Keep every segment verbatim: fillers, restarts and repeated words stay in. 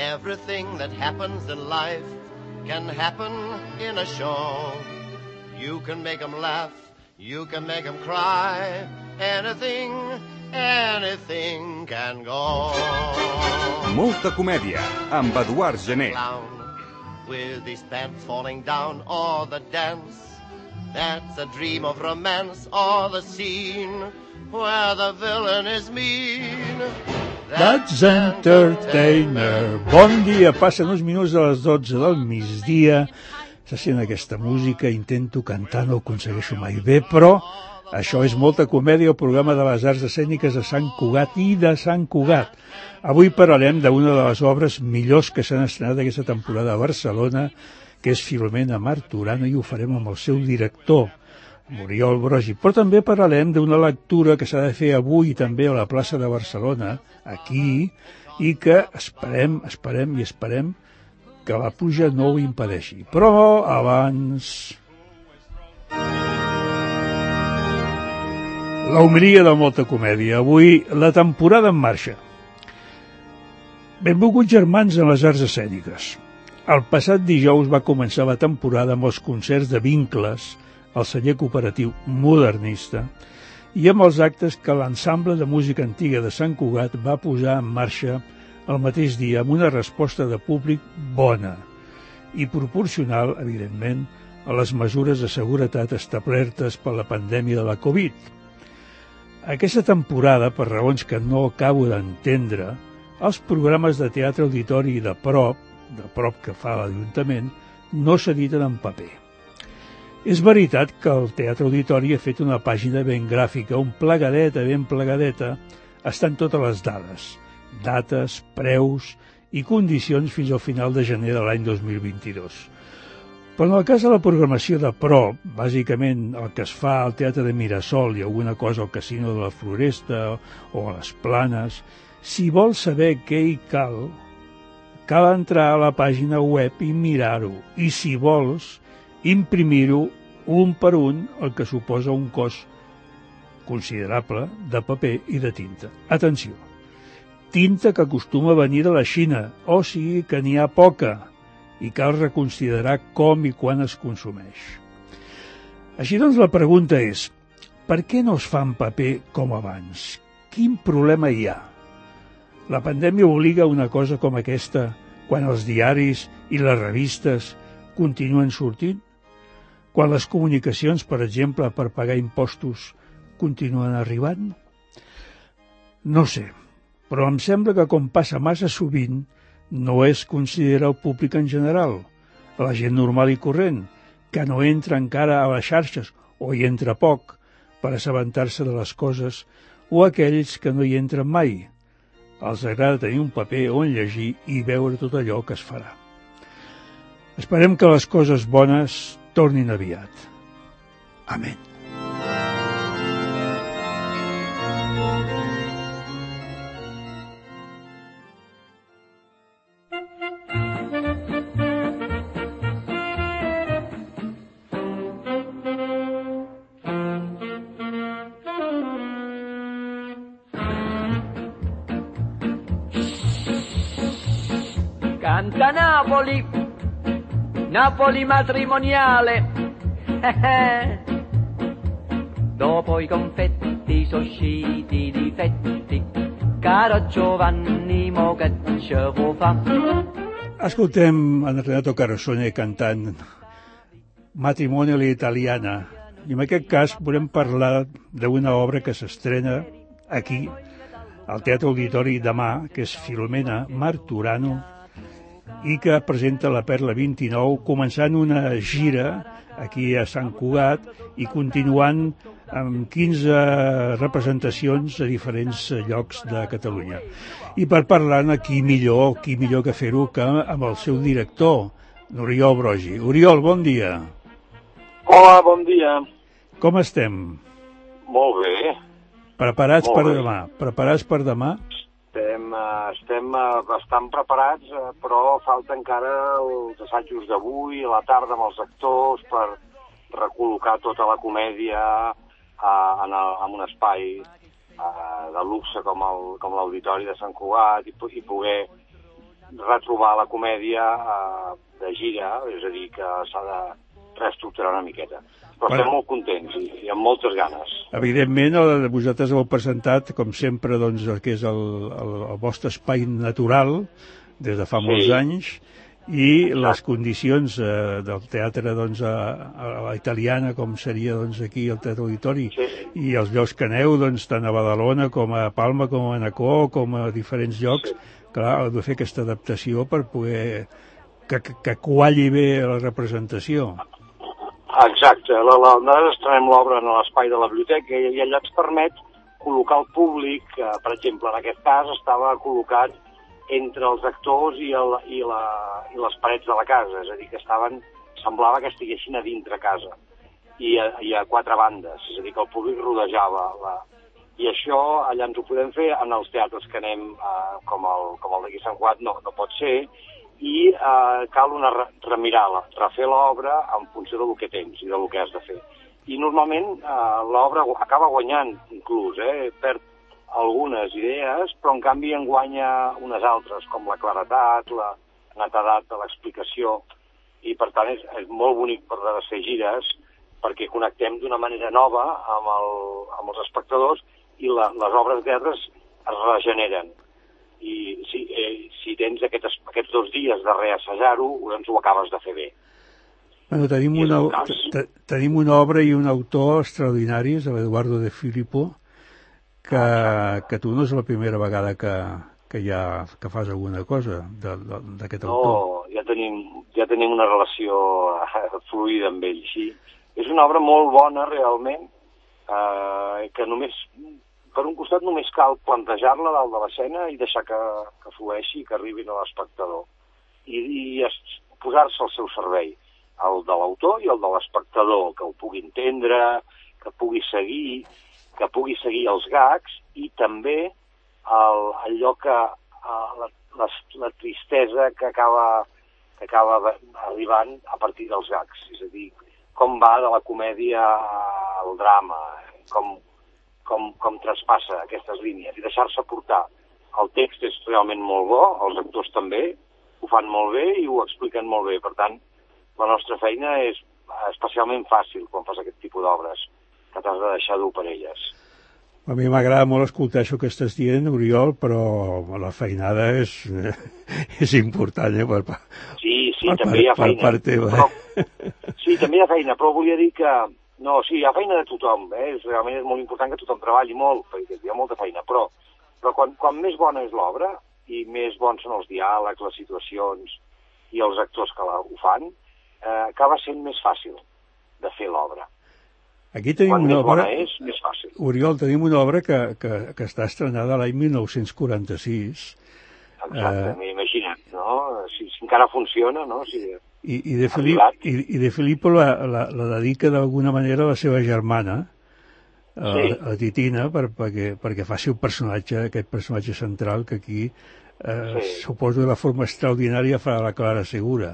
Everything that happens in life can happen in a show. You can make them laugh, you can make them cry. Anything, anything can go. Molta comèdia, amb Eduard Gené. Clown with his pants falling down, or the dance that's a dream of romance, or the scene where the villain is mean. That's Entertainer. Bon dia, passen uns minuts a les dotze del migdia. Se sent aquesta música, intento cantar, no ho aconsegueixo mai bé, però això és Molta Comèdia, el programa de les arts escèniques de Sant Cugat i de Sant Cugat. Avui parlarem d'una de les obres millors que s'han estrenat aquesta temporada a Barcelona, que és Filomena Marturano, i ho farem amb el seu director, Oriol Brogi. Però també parlarem d'una lectura que s'ha de fer avui també a la plaça de Barcelona, aquí, i que esperem, esperem i esperem que la pluja no ho impedeixi. Però abans... La homilia de Molta Comèdia. Avui, la temporada en marxa. Benvolguts germans en les arts escèniques. El passat dijous va començar la temporada amb els concerts de Vincles, el celler cooperatiu modernista, i amb els actes que l'ensemble de música antiga de Sant Cugat va posar en marxa el mateix dia amb una resposta de públic bona i proporcional, evidentment, a les mesures de seguretat establertes per la pandèmia de la Covid. Aquesta temporada, per raons que no acabo d'entendre, els programes de teatre auditori de prop, de prop que fa l'Ajuntament, no s'editen en paper. És veritat que el Teatre Auditori ha fet una pàgina ben gràfica, un plegadeta, ben plegadeta, estan totes les dades, dates, preus i condicions fins al final de gener de l'any dos mil vint-i-dos. Però en el cas de la programació de prop, bàsicament el que es fa al Teatre de Mirasol i alguna cosa al Casino de la Floresta o a les Planes, si vols saber què hi cal, cal entrar a la pàgina web i mirar-ho, i si vols, imprimir-ho un per un, el que suposa un cost considerable de paper i de tinta. Atenció, tinta que acostuma a venir de la Xina, o sigui que n'hi ha poca, i cal reconsiderar com i quan es consumeix. Així doncs la pregunta és, per què no es fa en paper com abans? Quin problema hi ha? La pandèmia obliga a una cosa com aquesta quan els diaris i les revistes continuen sortint? Quan les comunicacions, per exemple, per pagar impostos, continuen arribant? No sé, però em sembla que com passa massa sovint, no es considera el públic en general, la gent normal i corrent, que no entra encara a les xarxes o hi entra poc per assabentar-se de les coses, o aquells que no hi entren mai. Els agrada tenir un paper on llegir i veure tot allò que es farà. Esperem que les coses bones tornin aviat. Amén. Canta Napoli, Napoli matrimoniale, eh eh. Dopo i confetti sono usciti i difetti, caro Giovanni, mo che ce vuoi fa? Escoltem en Renato Carosone cantant Matrimonio all'italiana, i en aquest cas volem parlar d'una obra que s'estrena aquí, al Teatre Auditori demà, que és Filomena Marturano, i que presenta la Perla vint-i-nou, començant una gira aquí a Sant Cugat i continuant amb quinze representacions a diferents llocs de Catalunya. I per parlar-ne, qui millor, qui millor que fer-ho que amb el seu director, Oriol Brogi. Oriol, bon dia. Hola, bon dia. Com estem? Molt bé. Preparats Molt per bé. demà? Preparats per demà? Estem, eh, estem eh, bastant preparats, eh, però falta encara els assajos d'avui, a la tarda amb els actors, per recol·locar tota la comèdia eh, en, el, en un espai eh, de luxe com el- com l'Auditori de Sant Cugat i, pu- i poder retrobar la comèdia eh, de gira, és a dir, que s'ha de reestructurar una miqueta. Però bueno, estem molt contents i, i amb moltes ganes. Evidentment, el, vosaltres heu presentat, com sempre, doncs, el que és el, el, el vostre espai natural des de fa sí. molts anys, i exacte. Les condicions eh, del teatre doncs, a, a la italiana, com seria doncs, aquí el Teatre Auditori, sí. i els llocs que aneu, doncs, tant a Badalona com a Palma, com a Manacor, com a diferents llocs, sí. clar, heu de fer aquesta adaptació per poder que, que, que qualli bé la representació. Exacte, la, la, nosaltres estrenem l'obra en l'espai de la biblioteca i, i allà ens permet col·locar el públic, eh, per exemple, en aquest cas estava col·locat entre els actors i, el, i, la, i les parets de la casa, és a dir, que estaven, semblava que estiguessin a dintre casa, i a, i a quatre bandes, és a dir, que el públic rodejava. La... I això allà ens ho podem fer en els teatres que anem, eh, com el, com el d'aquí Sant Cugat, no, no pot ser, i eh, cal una remirada, refer l'obra en funció del que tens i del que has de fer. I normalment eh, l'obra acaba guanyant, inclús, eh, perd algunes idees, però en canvi en guanya unes altres, com la claretat, la netedat de l'explicació, i per tant és, és molt bonic per fer gires, perquè connectem d'una manera nova amb, el, amb els espectadors i la, les obres de teatre es regeneren. I si, eh, si tens aquests, aquests dos dies de reassajar-ho, doncs ho acabes de fer bé. Bueno, tenim, una, tenim una obra i un autor extraordinaris, l'Eduardo De Filippo, que, que tu no és la primera vegada que, que, ja, que fas alguna cosa d'aquest autor. No, ja tenim, ja tenim una relació fluida amb ell, sí. És una obra molt bona, realment, eh, que només, per un costat només cal plantejar-la dalt de l'escena i deixar que, que flueixi, que arribin a l'espectador. I, i posar-se al seu servei, el de l'autor i el de l'espectador, que ho pugui entendre, que pugui seguir, que pugui seguir els gags i també el, allò que la, la, la tristesa que acaba, que acaba arribant a partir dels gags. És a dir, com va de la comèdia al drama, com, com, com traspassa aquestes línies i deixar-se portar. El text és realment molt bo, els actors també ho fan molt bé i ho expliquen molt bé. Per tant, la nostra feina és especialment fàcil quan fas aquest tipus d'obres, que t'has de deixar dur per elles. A mi m'agrada molt escoltar això que estàs dient, Oriol, però la feinada és, és important, eh? Per, per, sí, sí, per, també hi ha feina. Per part teva. Però, sí, també hi ha feina, però volia dir que... No, sí, hi ha feina de tothom, eh? Realment és molt important que tothom treballi molt, perquè hi ha molta feina, però, però quan, quan més bona és l'obra i més bons són els diàlegs, les situacions i els actors que la, ho fan, eh, acaba sent més fàcil de fer l'obra. Aquí tenim Quan una més obra, bona és, més fàcil. Oriol, tenim una obra que, que, que està estrenada l'any mil nou-cents quaranta-sis. Exacte, eh, imagina't, no? Si, si encara funciona, no? Si I, i, de Filip, i, i de Filippo la, la, la dedica d'alguna manera a la seva germana, a, sí. a Titina, per, perquè, perquè faci un personatge, aquest personatge central que aquí, eh, sí. suposo de la forma extraordinària, farà la Clara Segura.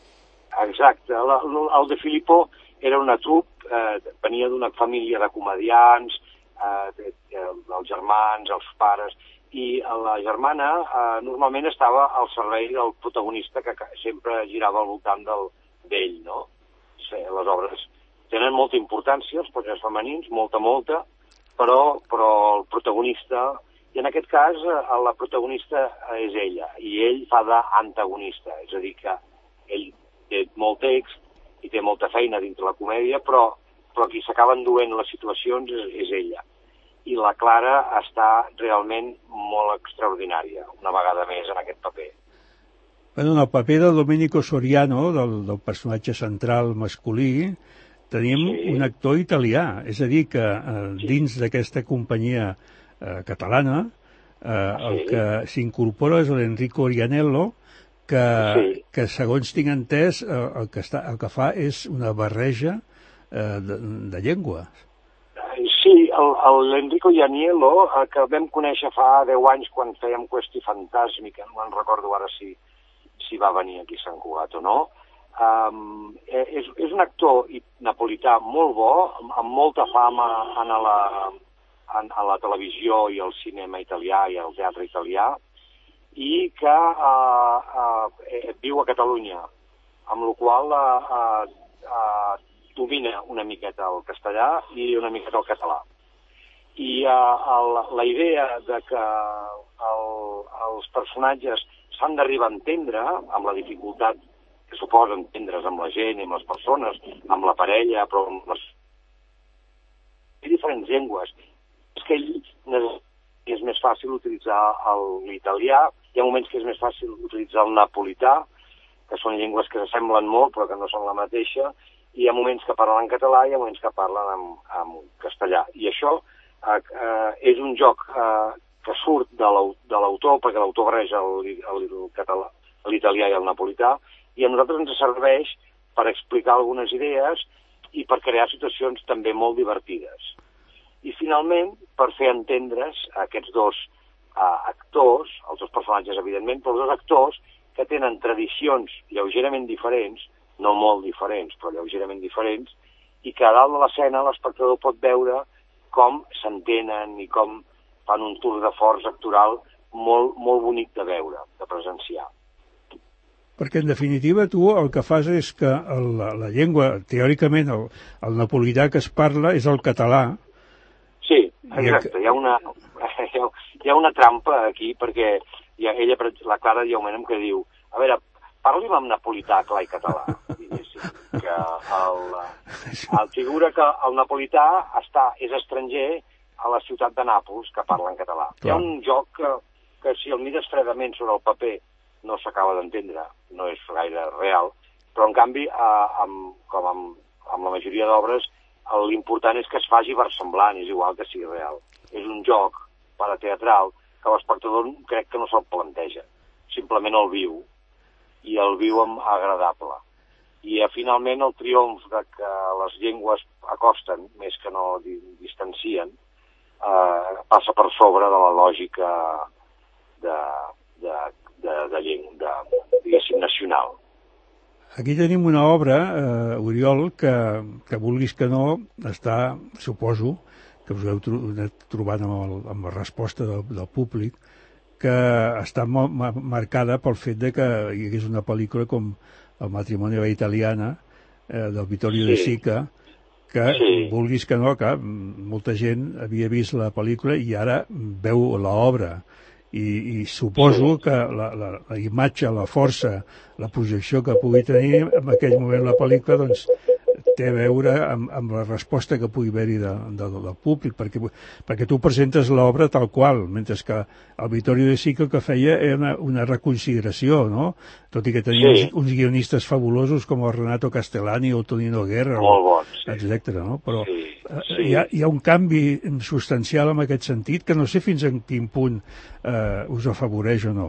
Exacte, la, el de Filippo era una trup, eh, venia d'una família de comedians, eh, els germans, els pares, i la germana eh, normalment estava al servei del protagonista que sempre girava al voltant del, d'ell, no? Les obres tenen molta importància, els personatges femenins, molta, molta, però, però el protagonista, i en aquest cas eh, la protagonista és ella, i ell fa d'antagonista, és a dir, que ell té molt text i té molta feina dintre la comèdia, però, però qui s'acaba enduent les situacions és, és ella. I la Clara està realment molt extraordinària, una vegada més en aquest paper. Bueno, en el paper del Domenico Soriano, del, del personatge central masculí, tenim sí. un actor italià, és a dir, que eh, sí. dins d'aquesta companyia eh, catalana, eh, sí. el que s'incorpora és l'Enrico Orianello, que, sí. que segons tinc entès, el, el, que està, el que fa és una barreja eh, de, de llengües. Sí, l'Enrico Ianiello, que vam conèixer fa deu anys quan fèiem Qüesti Fantàsmica, no me'n recordo ara si, si va venir aquí a Sant Cugat o no, um, és, és un actor napolità molt bo, amb molta fama en la, en, a la televisió i al cinema italià i al teatre italià, i que eh, eh, viu a Catalunya, amb la qual eh, eh, domina una miqueta el castellà i una miqueta el català. I eh, el, la idea de que el, els personatges s'han d'arribar a entendre, amb la dificultat que suposa entendre's amb la gent i amb les persones, amb la parella, però amb les diferents llengües. És que és més fàcil utilitzar l'italià, hi ha moments que és més fàcil utilitzar el napolità, que són llengües que s'assemblen molt però que no són la mateixa, i hi ha moments que parlen en català i hi ha moments que parlen en, en castellà. I això eh, eh, és un joc eh, que surt de l'autor, perquè l'autor barreja l'italià i el napolità, i a nosaltres ens serveix per explicar algunes idees i per crear situacions també molt divertides. I finalment, per fer entendre's aquests dos uh, actors, els dos personatges evidentment, però els dos actors que tenen tradicions lleugerament diferents, no molt diferents, però lleugerament diferents, i que a dalt de l'escena l'espectador pot veure com s'entenen i com fan un tour de forç actoral molt, molt bonic de veure, de presenciar. Perquè, en definitiva, tu el que fas és que el, la, la llengua, teòricament, el, el napolità que es parla és el català. Sí, exacte. Hi ha una, hi ha una trampa aquí, perquè hi ha, ella, la Clara, hi ha un moment que diu, a veure, parli'm en napolità, clar i català. Que el, el figura que el napolità està, és estranger a la ciutat de Nàpols, que parla en català. Clar. Hi ha un joc que, que si el mires fredament sobre el paper no s'acaba d'entendre, no és gaire real, però en canvi, eh, amb, com amb, amb la majoria d'obres, l'important és que es faci versemblant, és igual que sigui real. És un joc parateatral que l'espectador crec que no se'l planteja, simplement el viu, i el viu amb agradable. I eh, finalment el triomf de que les llengües acosten més que no distancien eh, passa per sobre de la lògica de, de de, de llengua, de, diguéssim, nacional. Aquí tenim una obra, eh, Oriol, que, que vulguis que no, està, suposo, que us heu trobat amb, el, amb la resposta del, del públic, que està molt marcada pel fet de que hi hagués una pel·lícula com El matrimoni a la italiana, eh, del Vittorio sí. De Sica, que sí. Vulguis que no, que molta gent havia vist la pel·lícula i ara veu l'obra. I, i suposo que la, la, la imatge, la força, la projecció que pugui tenir en aquell moment la pel·lícula, doncs, té a veure amb, amb la resposta que pugui haver-hi de, de, del públic, perquè, perquè tu presentes l'obra tal qual, mentre que el Vittorio De Sica que feia era una, una reconsideració, no? Tot i que tenia sí. uns, uns guionistes fabulosos com el Renato Castellani o Tonino Guerra, molt bons, sí. etcètera, no? Però sí, sí. Hi, ha, hi ha un canvi substancial en aquest sentit que no sé fins en quin punt eh, us afavoreix o no.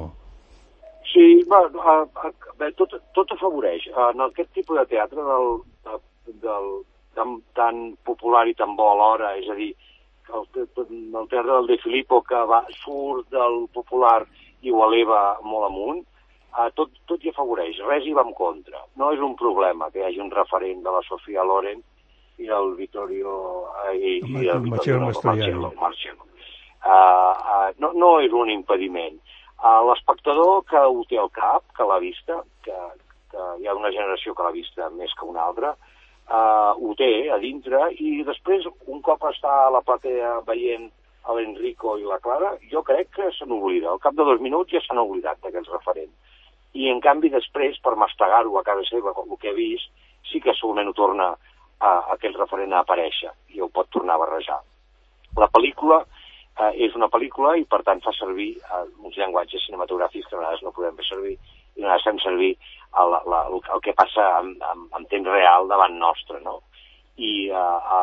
Sí, bueno, bé, tot, tot afavoreix. En aquest tipus de teatre del, del, tan, tan popular i tan bo alhora, és a dir, el, el teatre del De Filippo que va, surt del popular i ho eleva molt amunt, eh, tot, tot hi afavoreix, res hi va en contra. No és un problema que hi hagi un referent de la Sofia Loren i el Vittorio eh, i, i el Vittorio Marcello. Marcello. Uh, uh, no, no és un impediment. Uh, l'espectador que ho té al cap, que l'ha vista, que, que hi ha una generació que l'ha vista més que una altra, uh, ho té a dintre, i després, un cop està a la platea veient l'Enrico i la Clara, jo crec que se n'oblida. Al cap de dos minuts ja s'han oblidat d'aquests referents. I, en canvi, després, per mastegar-ho a casa seva, com el que he vist, sí que solament ho torna a, a aquell referent a aparèixer i ho pot tornar a barrejar. La pel·lícula eh, és una pel·lícula i, per tant, fa servir eh, uns llenguatges cinematogràfics que a vegades no podem fer servir, i a vegades fem servir el, la, el, el que passa en, en, en temps real davant nostre, no? I eh,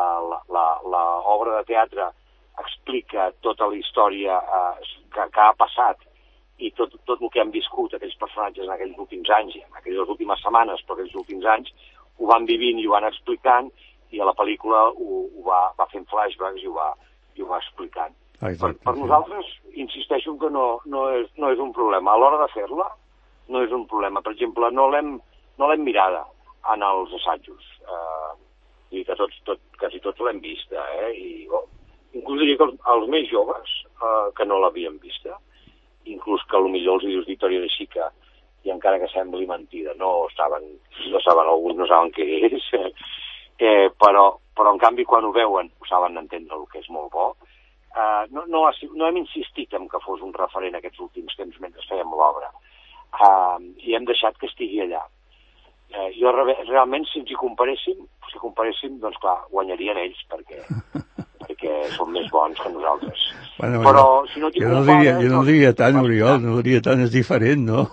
l'obra de teatre explica tota la història eh, que, que ha passat i tot, tot el que han viscut aquells personatges en aquells últims anys, en aquelles últimes setmanes, però aquells últims anys, ho van vivint i ho van explicant, i a la pel·lícula ho, ho va, va fent flashbacks i ho va, i ho va explicant. Per, per nosaltres, insisteixo que no, no, és, no és un problema. A l'hora de fer-la, no és un problema. Per exemple, no l'hem no l'hem mirada en els assajos. Eh, i que tots, tot, quasi tots l'hem vista. Eh? I, oh, inclús diria que els, els més joves, eh, que no l'havien vista, inclús que potser els dius Victòria de Sica, i encara que sembli mentida, no saben, no saben alguns no saben què és, eh, però, però en canvi quan ho veuen ho saben entendre el que és molt bo. Uh, no, no, no hem insistit en que fos un referent aquests últims temps mentre fèiem l'obra, uh, i hem deixat que estigui allà. Uh, jo realment, si ens hi comparéssim, si comparéssim, doncs clar, guanyarien ells, perquè, perquè són més bons que nosaltres. Bueno, però jo, si no t'hi jo, no compares... diria, jo no diria tant, Oriol, no diria tant, és diferent, no?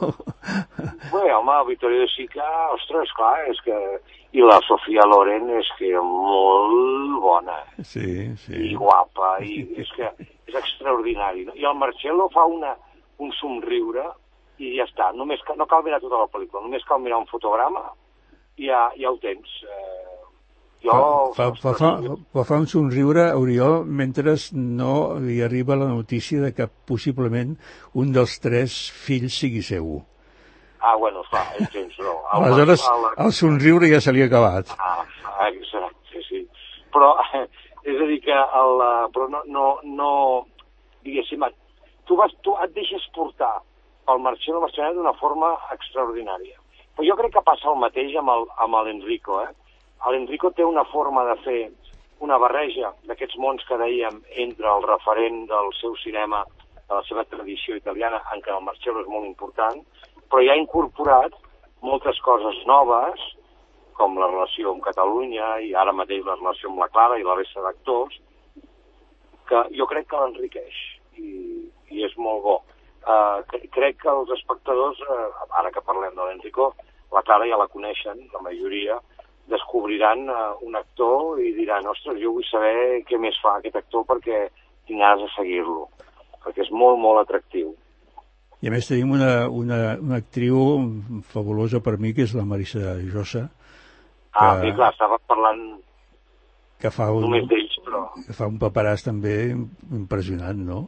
Bé, home, Victòria de Sica, ostres, clar, és que... I la Sofia Loren és que molt bona. Sí, sí. I guapa, i és que és extraordinari. No? I el Marcello fa una, un somriure i ja està. Només cal, no cal mirar tota la pel·lícula, només cal mirar un fotograma i ja, ja ho tens. Eh, jo... Fa, fa, fa, fa, fa un somriure, Oriol, mentre no li arriba la notícia de que possiblement un dels tres fills sigui seu. Ah, bueno, esclar, entens, no. El, Aleshores, el, el somriure ja se li ha acabat. Ah, exacte, sí. Però, és a dir que, el, però no, no, no diguéssim, tu, vas, tu et deixes portar pel Marcello Mastroianni d'una forma extraordinària. Però jo crec que passa el mateix amb el, amb l'Enrico, eh? L'Enrico té una forma de fer una barreja d'aquests mons que dèiem entre el referent del seu cinema, de la seva tradició italiana, en què el Marcello és molt important, però ja ha incorporat moltes coses noves, com la relació amb Catalunya i ara mateix la relació amb la Clara i la resta d'actors, que jo crec que l'enriqueix i, i és molt bo. Uh, crec que els espectadors, uh, ara que parlem de l'Enrico, la Clara ja la coneixen, la majoria, descobriran uh, un actor i diran, ostres, jo vull saber què més fa aquest actor perquè tinc ganes de seguir-lo, perquè és molt, molt atractiu. I a més tenim una, una, una actriu fabulosa per mi, que és la Marisa Llosa. Que, ah, sí, clar, estava parlant que fa un, només d'ells, però... Que fa un paperàs també impressionant, no?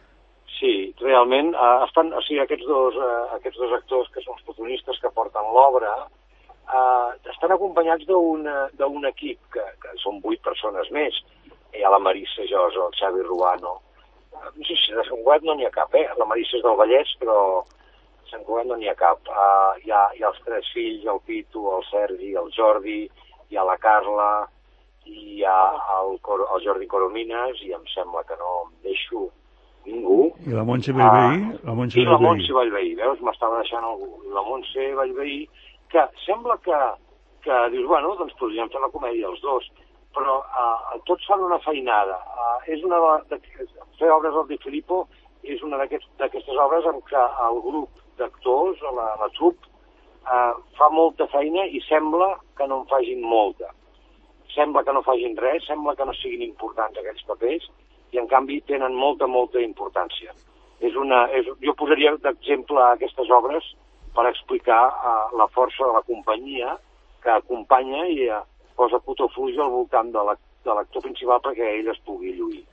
Sí, realment, eh, estan, o sigui, aquests dos, eh, aquests dos actors que són els protagonistes que porten l'obra, eh, estan acompanyats d'un equip, que, que són vuit persones més. Hi ha la Marisa Llosa, el Xavi Ruano. No sé si de Sant Cugat no n'hi ha cap, eh? La Marisa és del Vallès, però a Sant Cugat no n'hi ha cap. Uh, hi, ha, hi ha els tres fills, el Pitu, el Sergi, el Jordi, hi ha la Carla, i hi ha el, el Jordi Coromines, i em sembla que no em deixo ningú. I la Montse Bellveí? Uh, la Montse I la Montse Bellveí, veus? M'estava deixant algú. La Montse Bellveí, que sembla que, que dius, bueno, doncs podríem fer la comèdia els dos, però uh, tots fan una feinada. Uh, és una de, de, fer obres del Di Filippo és una d'aquestes aquest, obres en què el grup d'actors, la, la troupe, uh, fa molta feina i sembla que no en facin molta. Sembla que no facin res, sembla que no siguin importants aquells papers, i en canvi tenen molta, molta importància. És una, és, jo posaria d'exemple aquestes obres per explicar uh, la força de la companyia que acompanya i uh, posa putofluix al voltant de l'actor principal perquè ell es pugui lluir.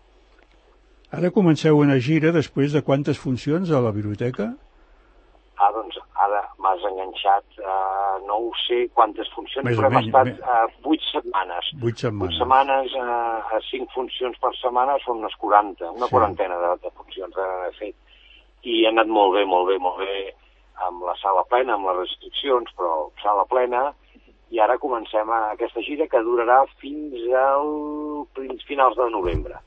Ara comenceu una gira després de quantes funcions a la biblioteca? Ah, doncs ara m'has enganxat, uh, no ho sé quantes funcions, més però hem menys, estat més... uh, vuit setmanes. Vuit setmanes. Vuit setmanes, uh, a cinc funcions per setmana són unes quaranta, una sí. quarantena de, de funcions he fet. I ha anat molt bé, molt bé, molt bé, amb la sala plena, amb les restriccions, però sala plena, i ara comencem a aquesta gira que durarà fins al finals de novembre.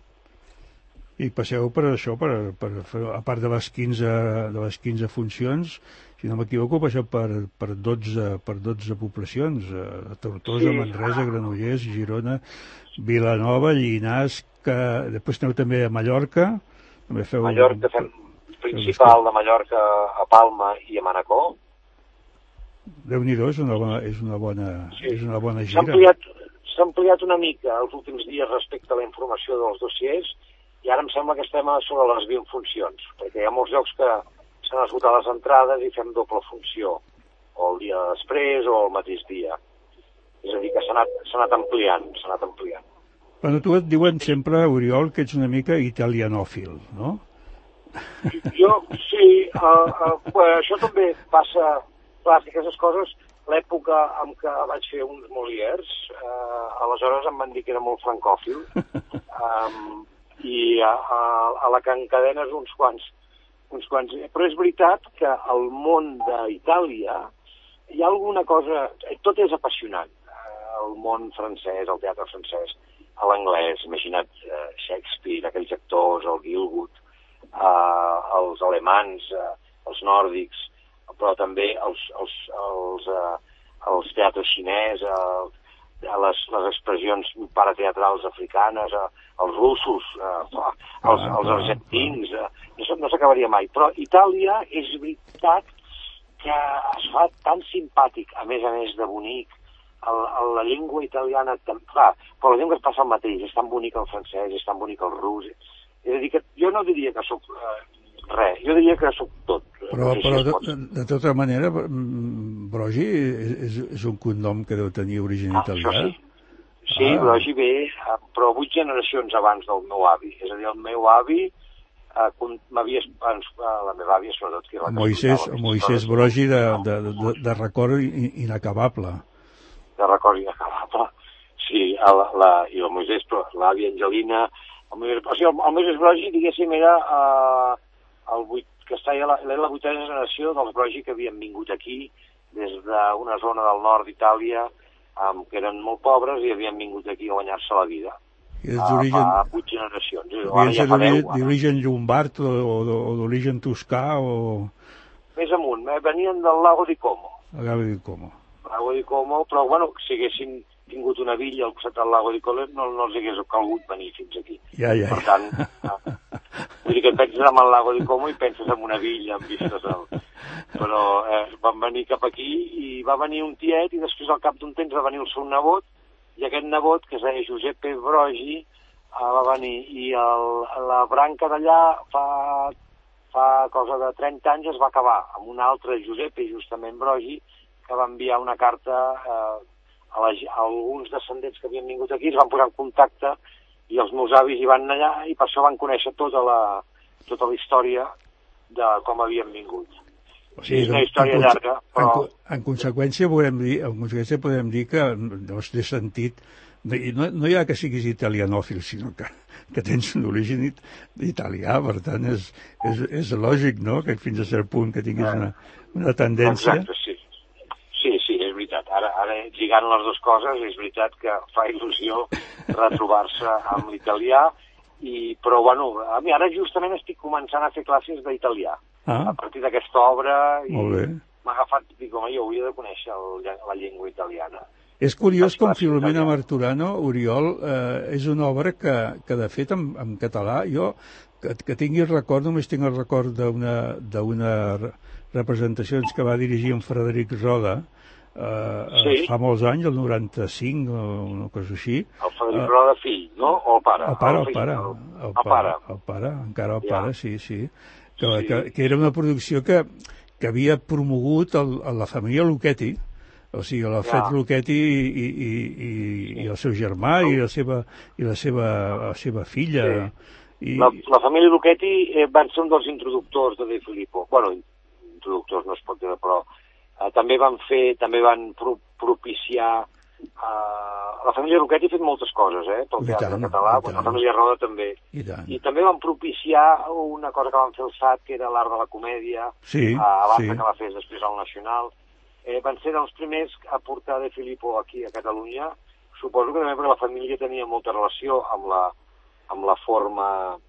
I passeu per això, per, per, per, a part de les quinze, de les quinze funcions, si no m'equivoco, passeu per, per, dotze, per dotze poblacions, a Tortosa, sí. Manresa, Granollers, Girona, Vilanova, Llinars, que després aneu també a Mallorca. També feu... Mallorca, fem principal de Mallorca a Palma i a Manacor. Déu-n'hi-do, és una bona, és una bona, sí. és una bona gira. S'ha ampliat, s'ha ampliat una mica els últims dies respecte a la informació dels dossiers i ara em sembla que estem sobre les vint funcions, perquè hi ha molts llocs que s'han esgotat les entrades i fem doble funció, o el dia després o el mateix dia. És a dir, que s'ha anat, s'ha anat ampliant, s'ha anat ampliant. Bueno, tu et diuen sempre, Oriol, que ets una mica italianòfil, no? Jo, sí, uh, uh, bueno, això també passa... Clar, aquestes coses, l'època en què vaig fer uns Molières, eh, aleshores em van dir que era molt francòfil, um, i a, a, a la Can Cadenes uns quants uns quants. Però és veritat que al món d'Itàlia hi ha alguna cosa... Tot és apassionant. El món francès, el teatre francès, l'anglès, imagina't uh, Shakespeare, aquells actors, el Gilwood, uh, els alemans, uh, els nòrdics, però també els, els, els, uh, els teatres xinès, uh, les, les expressions parateatrals africanes, uh, els russos, uh, els, els argentins, uh, no, no s'acabaria mai. Però Itàlia és veritat que es fa tan simpàtic, a més a més de bonic. El, el, la llengua italiana, clar, però la llengua es passa el mateix, és tan bonic el francès, és tan bonic el rus. És a dir, que jo no diria que sóc eh, res, jo diria que sóc tot. Però, no sé però si de, de, de tota manera, Brogi és, és un cognom que deu tenir origen ah, italià. Sí, sí ah. Brogi ve, però vuit generacions abans del meu avi. És a dir, el meu avi, eh, m'havia, la meva àvia, sobretot, que era la que Moisès, Moisès Brogi de, de, de, de record inacabable. de record inacabable. Sí, la, la, i el Moisès, però l'àvia Angelina, el Moisès, o sigui, el, el Moisès Brogi, diguéssim, era uh, el vuit, que està la, la vuitena generació dels Brogi que havien vingut aquí des d'una zona del nord d'Itàlia, um, que eren molt pobres i havien vingut aquí a guanyar-se la vida. I és d'origen... Uh, fa vuit generacions. Devien ser d'origen llombard o, o, o d'origen toscà o... Més amunt, eh? Venien del Lago di Como. El Lago di Como. Lago di Como, però bueno, si haguessin tingut una villa al costat del Lago di Como no, no els hagués calgut venir fins aquí. Ja, ja, per tant, eh, vull dir que penses en el Lago di Como i penses en una villa amb vistes al... Però eh, van venir cap aquí i va venir un tiet i després al cap d'un temps va venir el seu nebot i aquest nebot, que es deia Giuseppe Brogi, eh, va venir i el, la branca d'allà fa, fa cosa de trenta anys es va acabar amb un altre Giuseppe, justament Brogi, que va enviar una carta eh, a, la, a alguns descendents que havien vingut aquí, es van posar en contacte i els meus avis hi van allà i per això van conèixer tota la, tota la història de com havien vingut. O sigui, és una història en, llarga, però... En, en conseqüència podem dir, en conseqüència podem dir que no té sentit, no, no hi ha que siguis italianòfil, sinó que, que tens un origen it, italià, per tant és, és, és lògic, no?, que fins a cert punt que tinguis una, una tendència... Exacte, sí. Sí, sí, és veritat. Ara, ara lligant les dues coses, és veritat que fa il·lusió retrobar-se amb l'italià, i, però, bueno, a mi ara justament estic començant a fer classes d'italià, ah. a partir d'aquesta obra, i m'ha agafat, dic, home, jo hauria de conèixer el, la llengua italiana. És curiós com Filomena Marturano, Oriol, eh, és una obra que, que de fet, en, en català, jo, que, que tingui record, només tinc el record d'una representacions que va dirigir en Frederic Roda, eh, sí. fa molts anys, el noranta-cinc o una cosa així. El Frederic uh, Roda fill, no? O el pare? El pare, el, el pare. El, el, el pare. El pare, encara el ja. pare, sí, sí. Que, sí. que, que era una producció que, que havia promogut el, la família Lucchetti, o sigui, l'Alfred ja. Lucchetti i, i, i, i, i el seu germà i la seva, i la seva, la seva filla. Sí. I... La, la família Lucchetti eh, van ser un dels introductors de De Filippo. Bueno, introductors no es pot dir, però eh, també van fer, també van pro, propiciar... Eh, la família Lucchetti ha fet moltes coses, eh, pel teatre tant, català, la família Roda també. I, I també van propiciar una cosa que van fer el S A T, que era l'art de la comèdia, sí, eh, abans sí. que la fes després al Nacional. Eh, van ser els primers a portar De Filippo aquí a Catalunya. Suposo que també perquè la família tenia molta relació amb la, amb la forma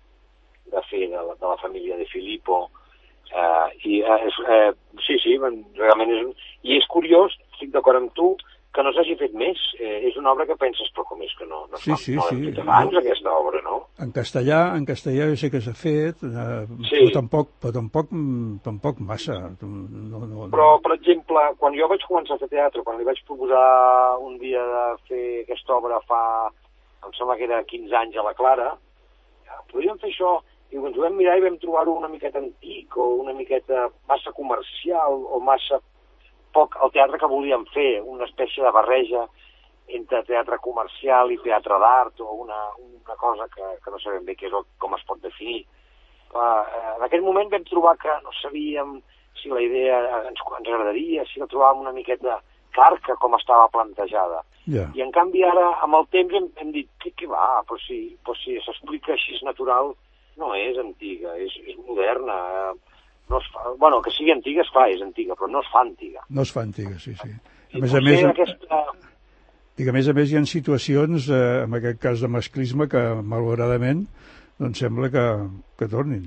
de fer de la, de la família De Filippo. Eh, i, eh, eh, sí, sí, realment és... I és curiós, estic d'acord amb tu, que no s'hagi fet més. Eh, és una obra que penses, però com és que no, no, sí, sí, no sí. fet abans, aquesta obra, no? En castellà, en castellà jo sé que s'ha fet, eh, sí. però, tampoc, però tampoc, tampoc massa. No, no, no. Però, per exemple, quan jo vaig començar a fer teatre, quan li vaig proposar un dia de fer aquesta obra fa, em sembla que era quinze anys a la Clara, podríem fer això, i ens ho vam mirar i vam trobar-ho una miqueta antic, o una miqueta massa comercial, o massa poc el teatre que volíem fer, una espècie de barreja entre teatre comercial i teatre d'art, o una, una cosa que, que no sabem bé què és, com es pot definir. Uh, en aquell moment vam trobar que no sabíem si la idea ens, ens agradaria, si la trobàvem una miqueta carca com estava plantejada. Yeah. I en canvi ara, amb el temps, hem, hem dit, què, què va? Però si, però si s'explica així natural, no és antiga, és, és moderna. No es fa, bueno, que sigui antiga es fa, és antiga, però no es fa antiga. No es fa antiga, sí, sí. A I més a més, aquesta... dic, a més a més hi ha situacions, eh, en aquest cas de masclisme, que malauradament doncs sembla que, que tornin.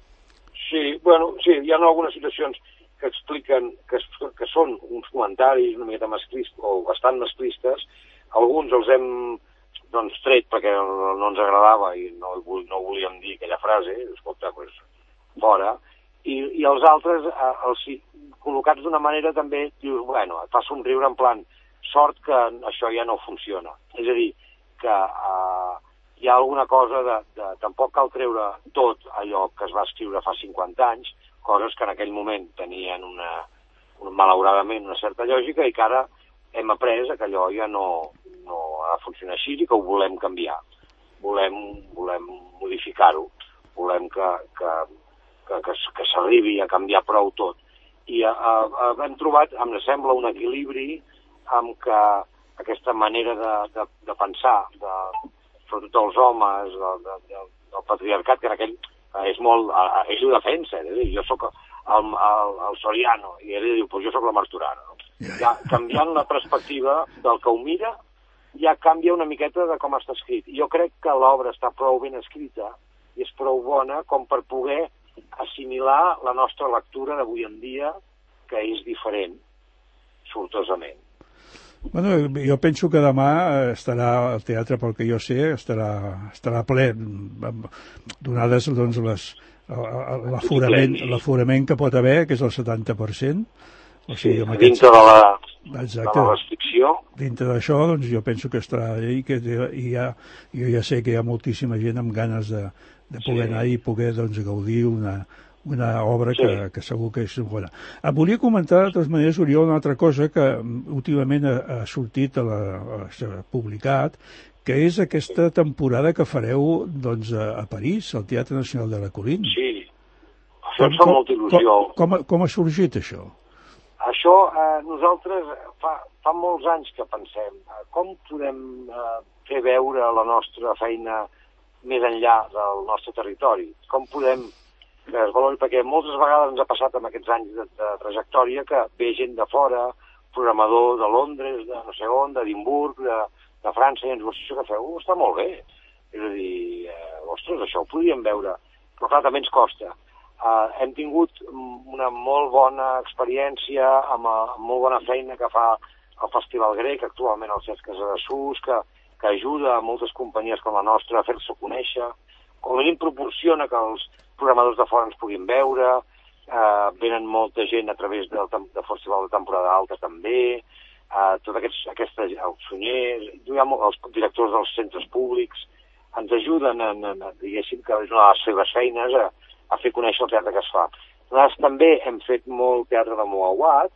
Sí, bueno, sí, hi ha algunes situacions que expliquen que, que són uns comentaris una miqueta masclistes o bastant masclistes. Alguns els hem doncs, tret perquè no, no ens agradava i no, no volíem dir aquella frase, escolta, doncs, fora, i, i els altres, eh, els col·locats d'una manera també, dius, bueno, et fa somriure en plan, sort que això ja no funciona. És a dir, que eh, hi ha alguna cosa de, de... Tampoc cal treure tot allò que es va escriure fa cinquanta anys, coses que en aquell moment tenien una, una malauradament una certa lògica i que ara hem après que allò ja no, no ha de funcionar així i que ho volem canviar. Volem, volem modificar-ho. Volem que, que, que, que, que s'arribi a canviar prou tot. I a, a, hem trobat, em sembla, un equilibri amb que aquesta manera de, de, de pensar, de, sobretot dels homes, de, de, de, del patriarcat, que en aquell és molt... Ell ho defensa, eh? Jo sóc el, el, el Soriano, i ell diu, pues jo sóc la Martorana. No? Ja, canviant la perspectiva del que ho mira, ja canvia una miqueta de com està escrit. Jo crec que l'obra està prou ben escrita i és prou bona com per poder assimilar la nostra lectura d'avui en dia, que és diferent, sortosament. Bueno, jo penso que demà estarà el teatre, pel que jo sé, estarà, estarà ple, donades doncs, les, l'aforament, l'aforament que pot haver, que és el setanta per cent. O sigui, sí, dintre de la, exacte, de la restricció. Dintre d'això, doncs, jo penso que estarà allà i que i ja, jo ja sé que hi ha moltíssima gent amb ganes de, de poder sí. anar i poder doncs, gaudir una, una obra sí. que, que segur que és bona. Em volia comentar, de totes maneres, Oriol, una altra cosa que últimament ha, ha sortit, a la, s'ha publicat, que és aquesta temporada que fareu doncs, a, a París, al Teatre Nacional de la Colline. Sí, això ens fa molta il·lusió. Com, com, com ha sorgit això? Això, eh, nosaltres fa, fa molts anys que pensem eh, com podem eh, fer veure la nostra feina més enllà del nostre territori, com podem que es valori, perquè moltes vegades ens ha passat en aquests anys de, de trajectòria que ve gent de fora, programador de Londres, de no sé on, d'Edimburg, de, de França, i ens diu, això que feu està molt bé. És a dir, eh, ostres, això ho podríem veure, però clar, també ens costa. Uh, hem tingut una molt bona experiència amb, amb molt bona feina que fa el Festival Grec, actualment el Cesc Casadesús, que, que ajuda a moltes companyies com la nostra a fer-se conèixer, com a mínim proporciona que els programadors de fora ens puguin veure, uh, venen molta gent a través del, del Festival de Temporada Alta també, uh, tots aquests, aquests els sonyers, els directors dels centres públics ens ajuden, en, en, diguéssim, que és una de les seves feines a a fer conèixer el teatre que es fa. Nosaltres també hem fet molt teatre de Mouawad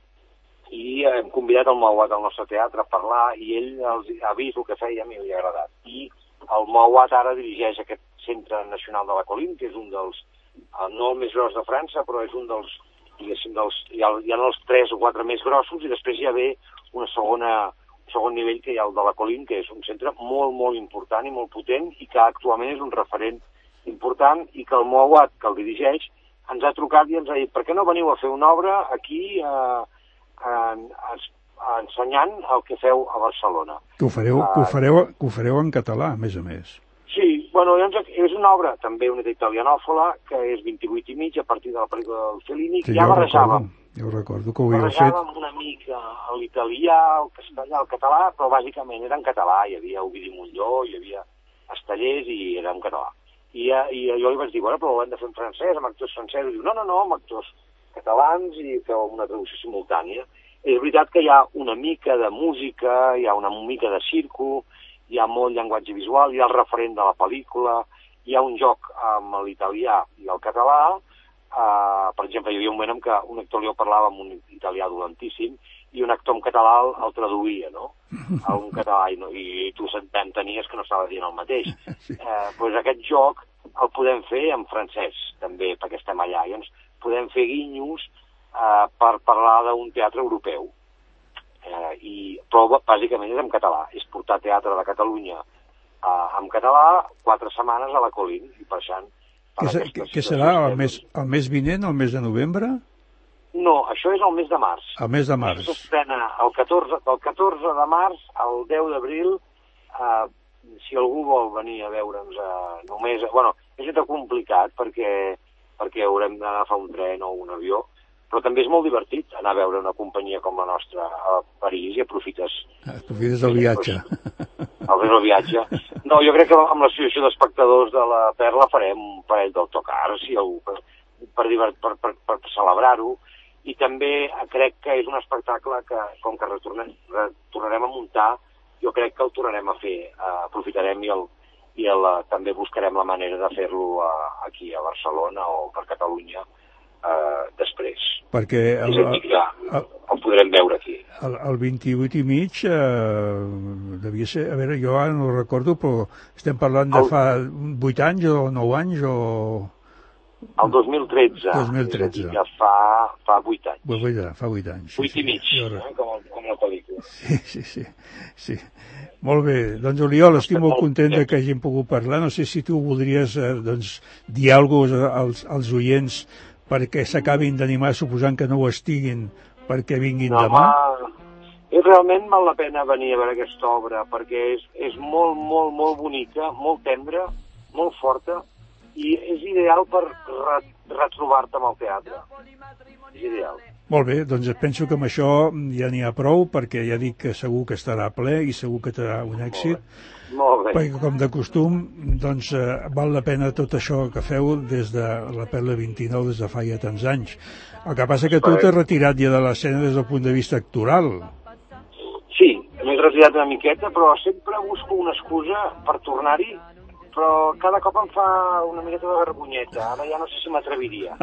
i hem convidat el Mouawad al nostre teatre a parlar i ell els ha vist el que fèiem i li ha agradat. I el Mouawad ara dirigeix aquest Centre Nacional de la Colline, que és un dels, no el més gros de França, però és un dels, diguéssim, dels, hi ha, hi ha els tres o quatre més grossos i després hi ha ve una segona, un segon nivell que hi ha el de la Colline, que és un centre molt, molt important i molt potent i que actualment és un referent important i que el Mouawad, que el dirigeix, ens ha trucat i ens ha dit per què no veniu a fer una obra aquí eh, en, en, ensenyant el que feu a Barcelona. Que ho fareu, uh, que ho fareu, que ho fareu en català, a més a més. Sí, bueno, doncs és una obra també una italianòfola que és vint-i-vuit i mig a partir de la pel·lícula del Fellini, sí, ja barrejàvem. Jo recordo que ho havíeu fet. Barrejàvem una mica l'italià, el castellà, el català, però bàsicament era en català. Hi havia Ovidi Montllor, hi havia Estellers i era en català. I, i jo li vaig dir, bueno, però ho hem de fer en francès, amb actors francesos. I diu, no, no, no, amb actors catalans i feu una traducció simultània. És veritat que hi ha una mica de música, hi ha una mica de circo, hi ha molt llenguatge visual, hi ha el referent de la pel·lícula, hi ha un joc amb l'italià i el català. Uh, per exemple, hi havia un moment en què un actor li parlava amb un italià dolentíssim i un actor en català el, el traduïa, no? A un català, i, no, i tu entenies que no estava dient el mateix. Sí. Eh, doncs aquest joc el podem fer en francès, també, perquè estem allà. I ens podem fer guinyos eh, per parlar d'un teatre europeu. Eh, i, però bàsicament és en català. És portar teatre de Catalunya uh, en català, quatre setmanes a la Colín, i per tant... Què, què, què serà el mes, el mes vinent, el mes de novembre? No, això és el mes de març. El mes de març. Això s'estrena el catorze, del catorze de març al deu d'abril. Eh, si algú vol venir a veure'ns eh, només... Bueno, és una complicat perquè, perquè haurem d'agafar un tren o un avió, però també és molt divertit anar a veure una companyia com la nostra a París i aprofites... Aprofites el viatge. El viatge. No, jo crec que amb l'associació d'espectadors de la Perla farem un parell d'autocars si algú, per, per, per, per, per celebrar-ho. I també crec que és un espectacle que, com que retornem, retornarem a muntar, jo crec que el tornarem a fer. Uh, aprofitarem i, el, i el, uh, també buscarem la manera de fer-lo uh, aquí a Barcelona o per Catalunya uh, després. Perquè el, el, el, el podrem veure aquí. El, el vint-i-vuit i mig eh, devia ser, a veure, jo ara no ho recordo, però estem parlant de fa vuit anys o nou anys o... El dos mil tretze. dos mil tretze. Que fa, fa vuit anys. vuit, fa vuit anys. vuit sí, i mig, sí, eh? com, el, com la pel·lícula. Sí, sí, sí, sí. Molt bé. Doncs, Oriol, estic molt content de que hàgim pogut parlar. No sé si tu voldries eh, doncs, dir alguna cosa als, als oients perquè s'acabin d'animar, suposant que no ho estiguin, perquè vinguin no, demà. És realment val la pena venir a veure aquesta obra, perquè és, és molt, molt, molt bonica, molt tendra, molt forta, i és ideal per re retrobar-te amb el teatre. És ideal. Molt bé, doncs penso que amb això ja n'hi ha prou, perquè ja dic que segur que estarà ple i segur que tindrà un èxit. Molt bé. Perquè, com de costum, doncs eh, val la pena tot això que feu des de la Perla vint-i-nou, des de fa ja tants anys. El que passa que tu t'has retirat ja de l'escena des del punt de vista actoral. Sí, m'he retirat una miqueta, però sempre busco una excusa per tornar-hi, però cada cop em fa una miqueta de vergonyeta. Ara ja no sé si m'atreviria.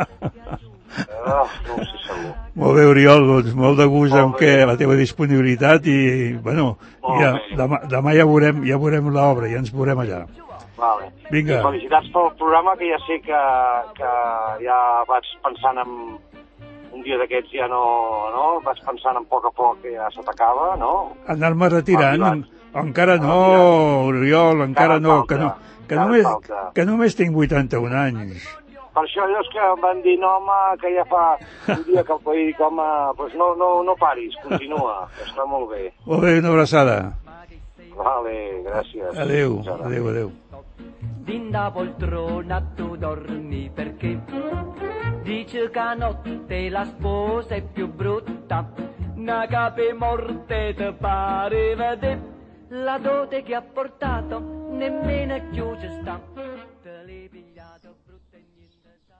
Ah, no ho sé segur. Molt bé, Oriol, doncs molt de gust amb què la teva disponibilitat i, bueno, ja, demà, demà ja veurem, ja veurem l'obra, ja ens veurem allà. Vale. Vinga. I felicitats pel programa, que ja sé que, que ja vaig pensant en un dia d'aquests ja no, no? Vaig pensant en poc a poc que ja se t'acaba, no? Anar-me retirant, en, encara no, Oriol, encara no, que, no, que, només, que només tinc vuitanta-un anys. Per això allò és que em van dir, no, home, que ja fa un dia que el país dic, home, doncs no, no, no paris, continua, està molt bé. Molt bé, una abraçada. Vale, gràcies. Adéu, adéu, adéu. Dinda poltrona tu dormi perché dice che a notte la sposa è più brutta, una cape morte te pareva de la dote che ha portato nemmeno chiusa sta, te l'hai pigliato brutta e niente sa.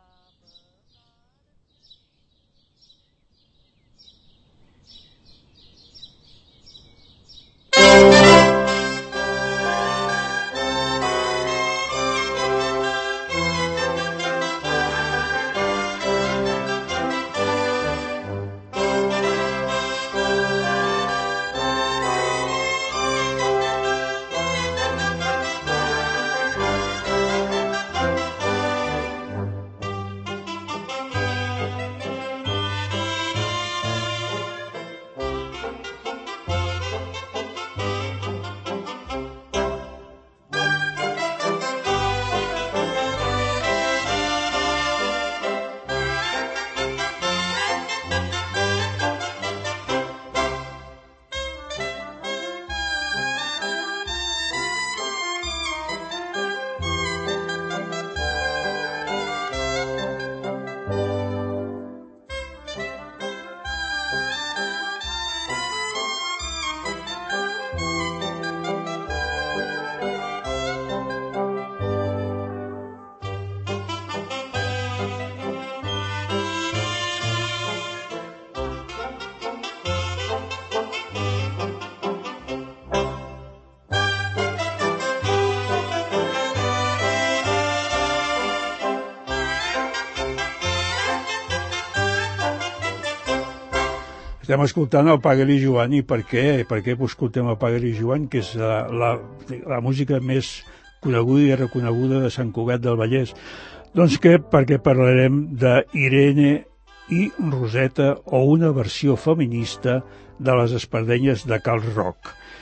Estem escoltant el Pagari Giovanni. Per què? Per què escoltem el Pagari Giovanni, que és la, la, la música més coneguda i reconeguda de Sant Cugat del Vallès? Doncs què? Perquè parlarem d'Irene i Roseta, o una versió feminista de les espardenyes de Cal Roc.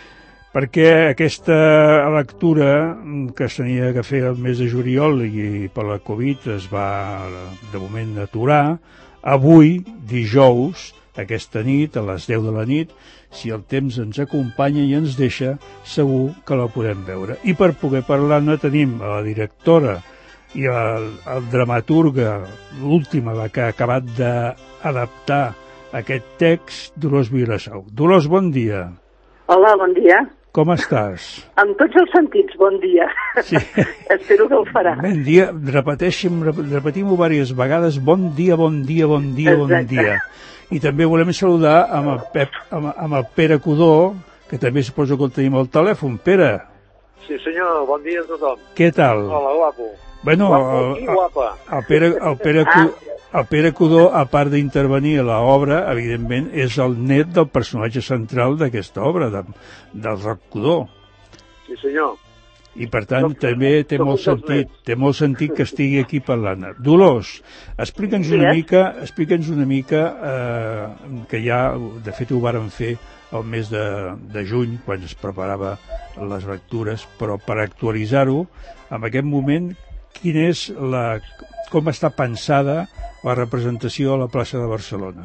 perquè aquesta lectura que s'havia de fer el mes de juliol i per la Covid es va, de moment, aturar, avui, dijous, aquesta nit, a les deu de la nit, si el temps ens acompanya i ens deixa, segur que la podem veure. I per poder parlar-ne tenim a la directora i el, el dramaturga, l'última, la que ha acabat d'adaptar aquest text, Dolors Vilassau. Dolors, bon dia. Hola, bon dia. Com estàs? En tots els sentits, bon dia. Sí. Espero que ho farà. Bon dia, repeteixim, repetim-ho diverses vegades, bon dia, bon dia, bon dia, bon Exacte. dia. I també volem saludar amb el, Pep, amb, amb el Pere Codó, que també suposo que el tenim al telèfon. Pere. Sí, senyor, bon dia a tothom. Què tal? Hola, guapo. Bueno, guapo el, i guapa. El Pere, el, Pere, ah. el Pere Codó, a part d'intervenir a l'obra, evidentment, és el net del personatge central d'aquesta obra, de, del Roc Codó. Sí, senyor. I, per tant, som, també té molt, sentit, té molt sentit que estigui aquí parlant. Dolors, explica'ns una mica, explica'ns una mica eh, que ja, de fet, ho vàrem fer el mes de, de juny, quan es preparava les lectures, però per actualitzar-ho, en aquest moment, quin és la, com està pensada la representació a la plaça de Barcelona?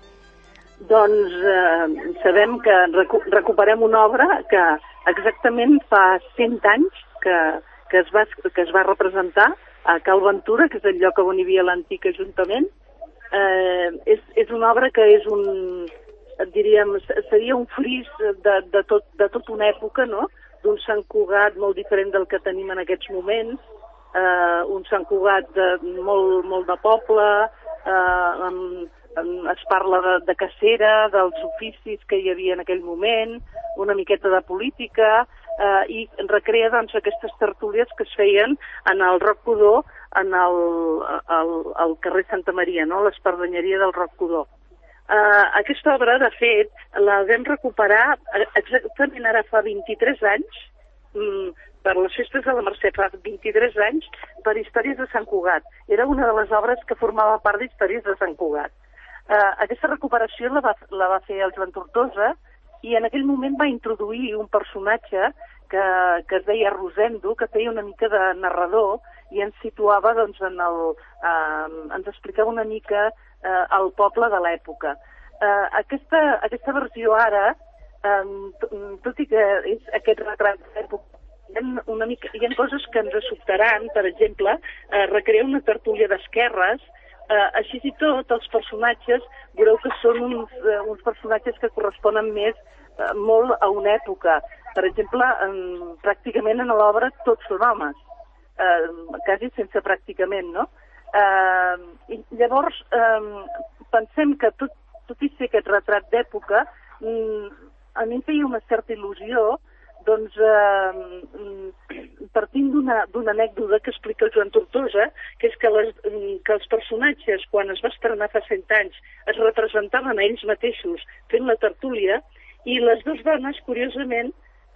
Doncs eh, sabem que recu recuperem una obra que exactament fa cent anys que, que, es va, que es va representar a Cal Ventura, que és el lloc on hi havia l'antic Ajuntament. Eh, és, és una obra que és un, diríem, seria un fris de, de, tot, de tota una època, no? D'un Sant Cugat molt diferent del que tenim en aquests moments, eh, un Sant Cugat de, molt, molt de poble, eh, amb, amb, es parla de, de cacera, dels oficis que hi havia en aquell moment, una miqueta de política, eh, i recrea doncs, aquestes tertúlies que es feien en el Roc Codó, en el, el, el carrer Santa Maria, no? L'espardenyeria del Roc Codó. Uh, aquesta obra, de fet, la vam recuperar exactament ara fa vint-i-tres anys, um, per les festes de la Mercè, fa vint-i-tres anys, per Històries de Sant Cugat. Era una de les obres que formava part d'Històries de Sant Cugat. Uh, aquesta recuperació la va, la va fer el Joan Tortosa i en aquell moment va introduir un personatge que, que es deia Rosendo, que feia una mica de narrador i ens situava, doncs, en el, uh, ens explicava una mica eh, el poble de l'època. Eh, aquesta, aquesta versió ara, eh, tot i que és aquest retrat d'època, hi ha, una mica, hi ha coses que ens sobtaran, per exemple, eh, recrear una tertúlia d'esquerres, eh, així i tot els personatges, veureu que són uns, eh, uns personatges que corresponen més eh, molt a una època. Per exemple, eh, pràcticament en l'obra tots són homes, eh, quasi sense pràcticament, no? Uh, i llavors uh, pensem que tot, tot i ser aquest retrat d'època, um, a mi em feia una certa il·lusió, doncs uh, partint d'una anècdota que explica el Joan Tortosa, que és que, les, que els personatges, quan es va estrenar fa cent anys, es representaven a ells mateixos fent la tertúlia, i les dues dones, curiosament,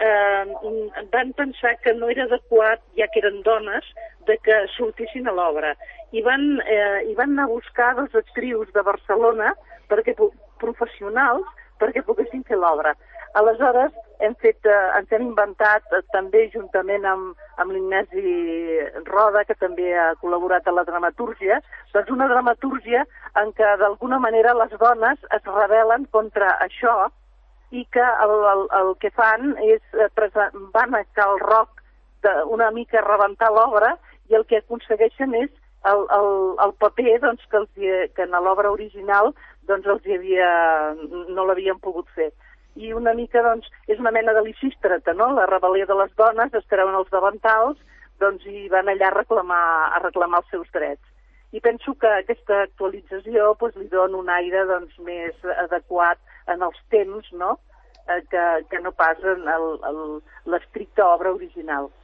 Uh, van pensar que no era adequat, ja que eren dones, de que sortissin a l'obra. I van, eh, i van anar a buscar dos actrius de Barcelona perquè, professionals perquè poguessin fer l'obra. Aleshores, hem fet, eh, ens hem inventat, eh, també juntament amb, amb l'Ignasi Roda, que també ha col·laborat a la dramatúrgia, doncs una dramatúrgia en què d'alguna manera les dones es rebel·len contra això i que el, el, el que fan és eh, van a Cal Roc de, una mica rebentar l'obra i el que aconsegueixen és el, el, el paper doncs, que, els, que en l'obra original doncs, els hi havia, no l'havien pogut fer. I una mica doncs, és una mena de Lisístrata, no? La rebel·lia de les dones, es treuen els davantals doncs, i van allà a reclamar, a reclamar els seus drets. I penso que aquesta actualització doncs, li dona un aire doncs, més adequat en els temps, no? Eh, que, que no pas en l'estricta obra original.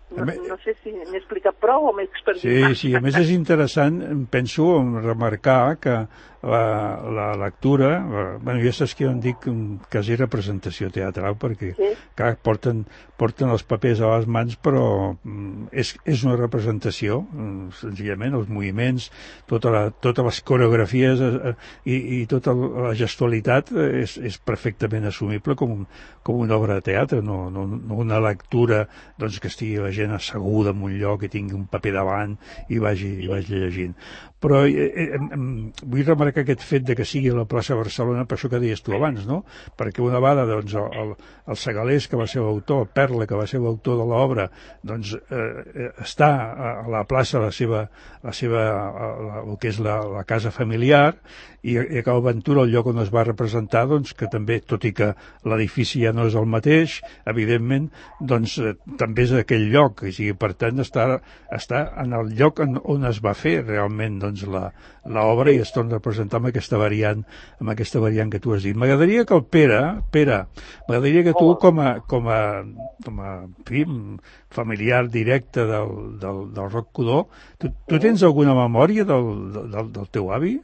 No, no sé si m'he explicat prou o m'he explicat Sí, sí, a més és interessant, penso, remarcar que la, la lectura, bueno, ja saps que jo en dic quasi representació teatral, perquè sí. clar, porten, porten els papers a les mans, però és, és una representació, senzillament, els moviments, tota la, totes les coreografies eh, i, i tota la gestualitat és, és perfectament assumible com, un, com una obra de teatre, no, no, no una lectura doncs, que estigui la gent asseguda en un lloc i tingui un paper davant i vagi, i vagi llegint. Però eh, eh, vull remarcar aquest fet de que sigui a la plaça Barcelona, per això que deies tu abans, no? Perquè una vegada doncs, el, el Segalés, que va ser l'autor, Perla, que va ser l'autor de l'obra, doncs eh, està a la plaça la seva, la seva la, el que és la, la casa familiar, i a Cal Ventura, el lloc on es va representar, doncs que també, tot i que l'edifici ja no és el mateix, evidentment, doncs eh, també és aquell lloc, i sigui, per tant, està, està en el lloc on, on es va fer realment doncs, la, l'obra i es torna a representar amb aquesta variant, amb aquesta variant que tu has dit. M'agradaria que el Pere, Pere, m'agradaria que tu, com a, com a, com a fi, familiar directe del, del, del Roc Codó, tu, tu tens alguna memòria del, del, del teu avi?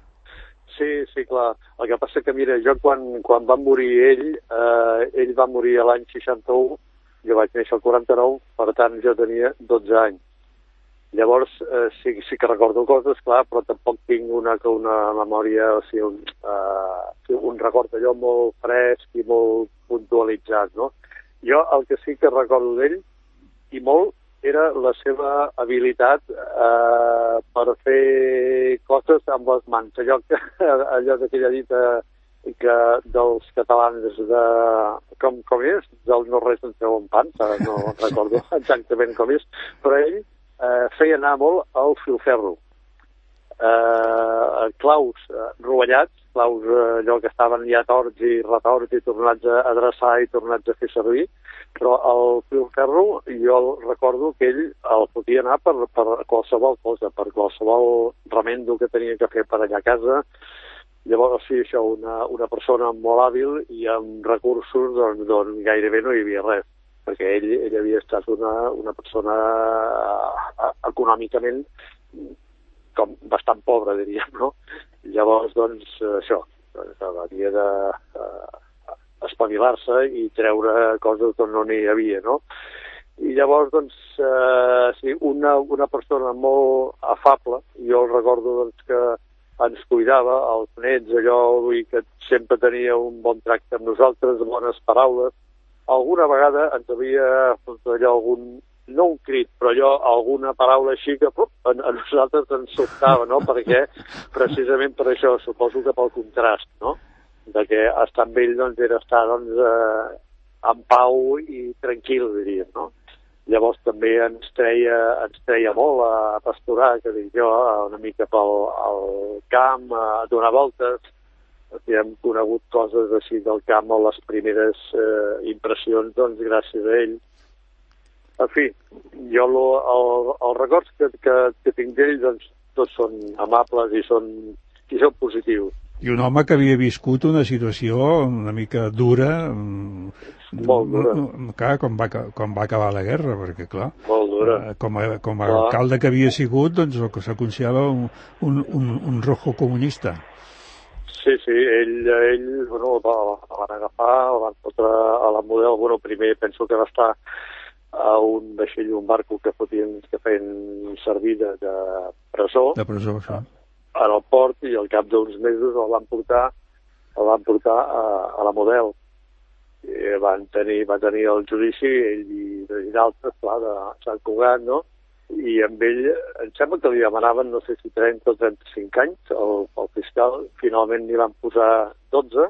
Sí, sí, clar. El que passa que, mira, jo quan, quan va morir ell, eh, ell va morir a l'any seixanta-u, jo vaig néixer al quaranta-nou, per tant jo tenia dotze anys. Llavors, eh, sí, sí que recordo coses, clar, però tampoc tinc una, una memòria, o sigui, un, eh, un record allò molt fresc i molt puntualitzat, no? Jo el que sí que recordo d'ell, i molt, era la seva habilitat eh, per fer coses amb les mans. Allò, que, allò d'aquella dita que dels catalans de... Com, com és? Del no res en segon pan, no recordo exactament com és, però ell eh, feia anar molt al filferro. Eh, claus eh, rovellats, claus eh, allò que estaven ja torts i retorts i tornats a adreçar i tornats a fer servir, però el filferro jo el recordo que ell el podia anar per, per qualsevol cosa, per qualsevol remendo que tenia que fer per allà a casa. Llavors, sí, això, una, una persona molt hàbil i amb recursos d'on doncs, gairebé no hi havia res, perquè ell, ell havia estat una, una persona eh, econòmicament com bastant pobra, diríem, no? Llavors, doncs, això, havia de eh, espavilar-se i treure coses on no n'hi havia, no? I llavors, doncs, eh, sí, una, una persona molt afable, jo el recordo, doncs, que ens cuidava, els nets, allò, vull que sempre tenia un bon tracte amb nosaltres, bones paraules. Alguna vegada ens havia fet allò algun, no un crit, però allò, alguna paraula així que pup, a, a nosaltres ens sobtava, no? Perquè, precisament per això, suposo que pel contrast, no? De que estar amb ell, doncs, era estar, doncs, eh, en pau i tranquil, diríem, no? Llavors també ens treia, ens treia molt a pasturar, que dic jo, una mica pel al camp, a donar voltes. Hem conegut coses així del camp o les primeres eh, impressions, doncs, gràcies a ell. En fi, jo lo, el, els records que, que, que tinc d'ell, doncs, tots són amables i són, i són positius. I un home que havia viscut una situació una mica dura, molt dura. Clar, quan, va, quan va acabar la guerra, perquè, clar, molt dura. Com a, com a alcalde que havia sigut, doncs el que s'aconseguava un, un, un, un rojo comunista. Sí, sí, ell, ell bueno, el van agafar, el van fotre a la Model, bueno, primer penso que va estar a un vaixell, un barco que fotien, que feien servir de, de presó. De presó, sí. En el port, i al cap d'uns mesos el van portar, el van portar a, a la Model. I van tenir, van tenir el judici, ell i, i d'altres, clar, de Sant Cugat, no? I amb ell, em sembla que li demanaven, no sé si trenta o trenta-cinc anys, el, el fiscal, finalment n'hi van posar dotze,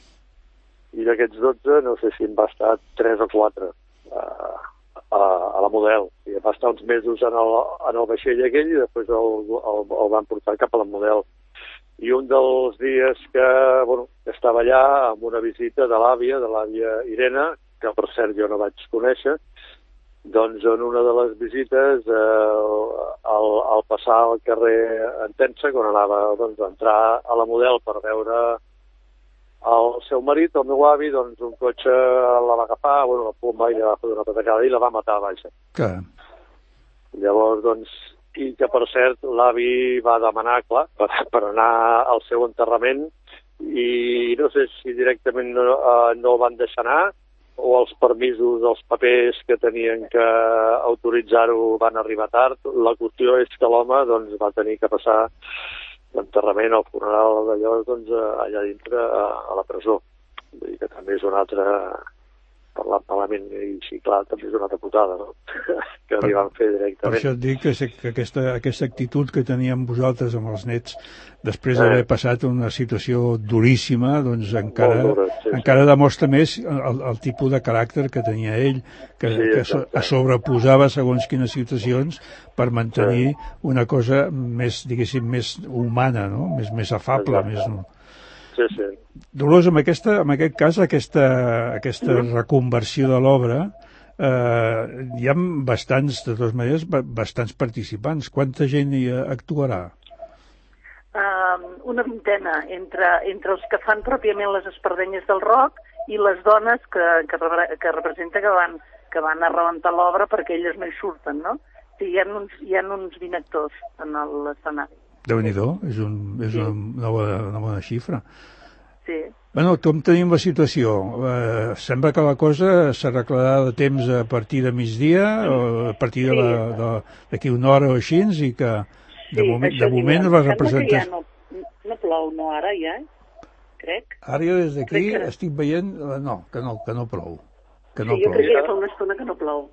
i d'aquests dotze, no sé si en va estar tres o quatre a, a, a la Model. I va estar uns mesos en el, en el vaixell aquell i després el, el, el van portar cap a la Model. I un dels dies que, bueno, estava allà amb una visita de l'àvia, de l'àvia Irene, que per cert jo no vaig conèixer, doncs en una de les visites, eh, al, al passar al carrer Entença, quan anava doncs, a entrar a la Model per veure el seu marit, el meu avi, doncs un cotxe la va agafar, bueno, la plomba i la va fer una patacada i la va matar a baixa. Clar. Llavors, doncs, i que per cert l'avi va demanar, clar, per, per anar al seu enterrament i no sé si directament no, uh, no el van deixar anar o els permisos, els papers que tenien que autoritzar-ho van arribar tard. La qüestió és que l'home doncs, va tenir que passar l'enterrament, el funeral d'allò, doncs, allà dintre, a, a la presó. Vull dir que també és una altra, parlant malament, i sí, clar, també és una altra putada, no? que li van fer directament. Per això et dic que, que aquesta, aquesta actitud que teníem vosaltres amb els nets, després d'haver eh. passat una situació duríssima, doncs encara, dura, sí, encara sí. demostra més el, el tipus de caràcter que tenia ell, que, sí, que so, es sobreposava segons quines situacions per mantenir sí. una cosa més, diguéssim, més humana, no? Més, més afable, exacte. més... Sí, sí. Dolors, en, aquesta, en aquest cas, aquesta, aquesta mm. reconversió de l'obra, eh, hi ha bastants, de totes maneres, bastants participants. Quanta gent hi actuarà? Uh, una vintena, entre, entre els que fan pròpiament les espardenyes del rock i les dones que, que, que representa que van, que van a rebentar l'obra perquè elles no hi surten, no? Sí, hi ha uns, hi ha uns vint actors en l'escenari. Déu-n'hi-do, és, un, és sí. una, bona, una bona xifra. Sí. Bueno, com tenim la situació? Eh, sembla que la cosa s'arreglarà de temps a partir de migdia, o a partir sí. d'aquí una hora o així, i que de sí, moment, de moment la representació... Ja no, no plou, no, ara ja, crec. Ara jo des d'aquí que... estic veient... No, que no, que no plou. Que no sí, jo plou. crec que ja fa una estona que no plou.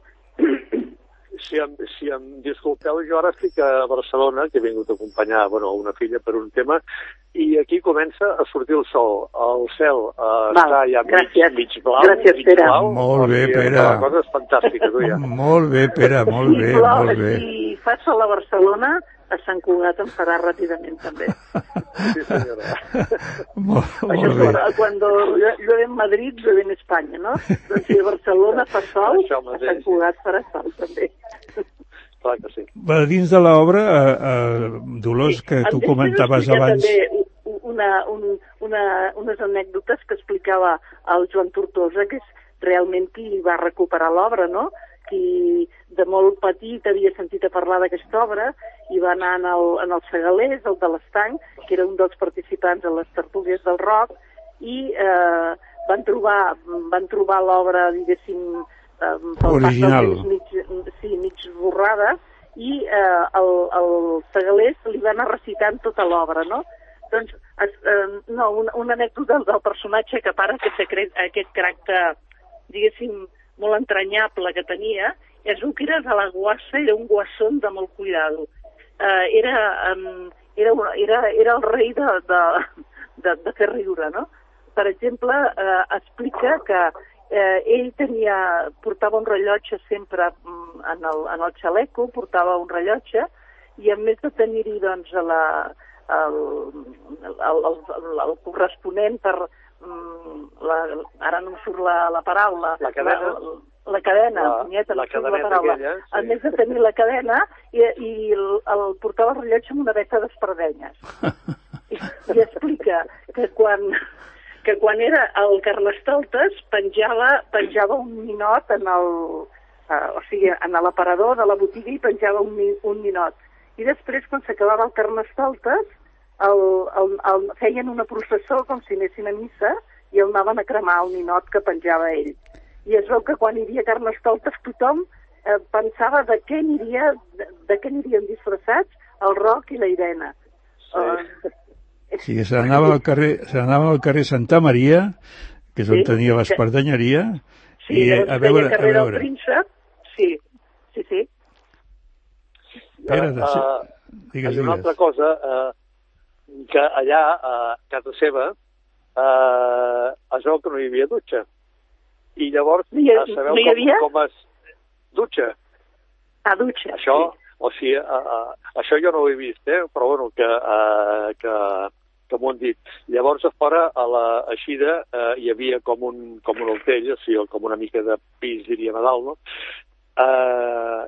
Si em, si em disculpeu, jo ara estic a Barcelona, que he vingut a acompanyar bueno, una filla per un tema, i aquí comença a sortir el sol. El cel eh, està ja mig, mig blau, gràcies, mig blau. Molt bé, Pere. La cosa és fantàstica, tu ja. Molt bé, Pere, molt bé, sí, molt bé. Si fa sol a Barcelona, a Sant Cugat em farà ràpidament, també. Sí, senyora. molt, molt Això bé. És quan llueve en Madrid, llueve en Espanya, no? Doncs si a Barcelona fa sol, a Sant Cugat farà sol, també. Clar que sí. Va, dins de l'obra, eh, eh, Dolors, sí. que tu em comentaves abans... També una, un, una, unes anècdotes que explicava el Joan Tortosa, que és realment qui va recuperar l'obra, no? Qui de molt petit havia sentit a parlar d'aquesta obra i va anar en el, en el Segalés, el de l'Estanc, que era un dels participants a les tertúlies del rock, i eh, van trobar, van trobar l'obra, diguéssim, eh, pel original. Pas mig, sí, mig borrada, i eh, el, el Segalés li va anar recitant tota l'obra, no? Doncs, es, eh, no, una, una anècdota del, del personatge que para aquest, secret, aquest caràcter, diguéssim, molt entranyable que tenia, és un que era de la guassa, era un guassón de molt cuidado. Uh, era, um, era, era, era el rei de, de, de, de fer riure, no? Per exemple, uh, explica que uh, ell tenia, portava un rellotge sempre um, en, el, en el xaleco, portava un rellotge, i a més de tenir-hi doncs, la, el, el, el, el, el corresponent per... La, ara no em surt la, la paraula. La cadena. La, la cadena, la, punyeta, la no surt la paraula. Aquella, sí. A més de tenir la cadena, i, i el, el portava el rellotge amb una veta d'espardenyes. I, I explica que quan, que quan era el Carnestoltes penjava, penjava un ninot en el... Uh, o sigui, en l'aparador de la botiga i penjava un, un ninot. I després, quan s'acabava el Carnestoltes, El, el, el, feien una processó com si anessin a missa i el anaven a cremar el ninot que penjava ell. I es veu que quan hi havia Carnestoltes tothom eh, pensava de què aniria, de, de què anirien disfressats el Roc i la Irene. Sí, uh, sí se n'anava al carrer, se n'anava al carrer Santa Maria, que és on sí, tenia l'espardenyeria, sí, i a veure... carrer a veure. del Príncep, sí, sí, sí. Pere, uh, uh, digues, una altra cosa... Uh, que allà, a casa seva, eh, es veu que no hi havia dutxa. I llavors, no hi, sabeu no hi havia? com, com es... Dutxa. Ah, dutxa, això, sí. O sigui, uh, uh, això jo no ho he vist, eh? Però bueno, que, uh, que, que m'ho han dit. Llavors, a fora, a la eixida, uh, hi havia com un, com un altell, o sigui, com una mica de pis, diríem, a dalt, no? Uh,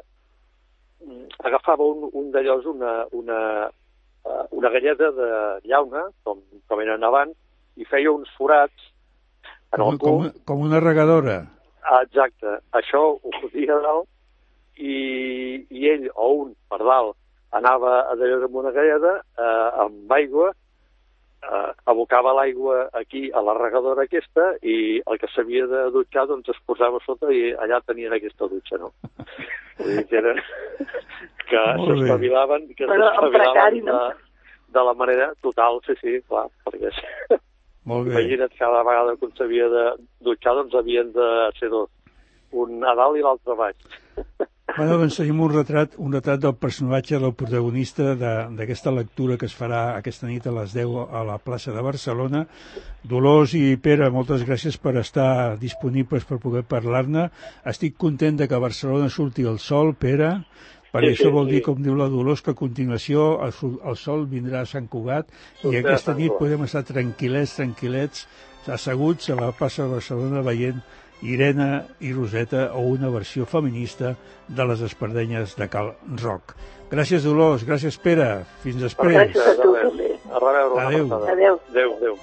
agafava un, un d'allòs, una... una una galleda de llauna, com, com eren abans, i feia uns forats en el com, cul. Com una regadora. Exacte, això ho fotia a dalt i, i ell o un per dalt anava a darrere amb una galleda eh, amb aigua, eh, abocava l'aigua aquí a la regadora aquesta i el que s'havia de dutxar doncs es posava sota i allà tenien aquesta dutxa, no? Vull dir que era que s'espavilaven que s'espavilaven de, de la manera total, sí, sí, clar, perquè molt bé. Imagina't cada vegada que s'havia de dutxar doncs havien de ser dos, un a dalt i l'altre a baix. Bueno, doncs tenim un retrat, un retrat del personatge, del protagonista d'aquesta lectura que es farà aquesta nit a les deu a la plaça de Barcelona. Dolors i Pere, moltes gràcies per estar disponibles per poder parlar-ne. Estic content de que a Barcelona surti el sol, Pere, perquè sí, això vol sí, dir, com diu la Dolors, que a continuació el, el sol vindrà a Sant Cugat i aquesta nit podem estar tranquil·lets, tranquil·lets, asseguts a la plaça de Barcelona veient Irene i Roseta o una versió feminista de les espardenyes de Cal Roc. Gràcies, Dolors, gràcies, Pere. Fins després. Gràcies a tu, també. A reveure. Adéu. Adéu. Adéu, adéu.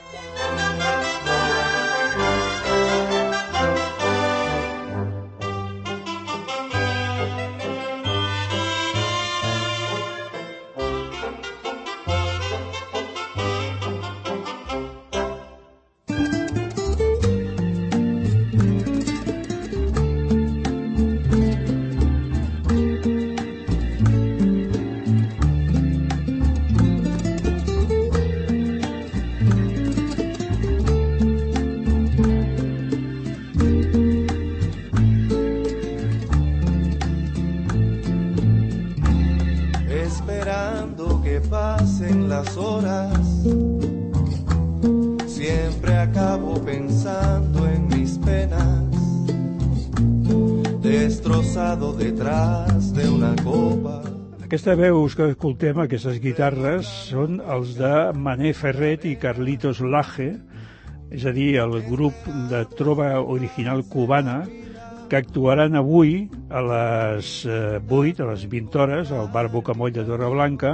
Las horas siempre acabo pensando en mis penas, destrozado detrás de una copa. Aquesta veus que escoltem, aquestes guitarres, són els de Mané Ferret i Carlitos Laje, és a dir, el grup de trova original cubana, que actuaran avui a les vuit, a les vint hores, al bar Bocamoll de Torreblanca.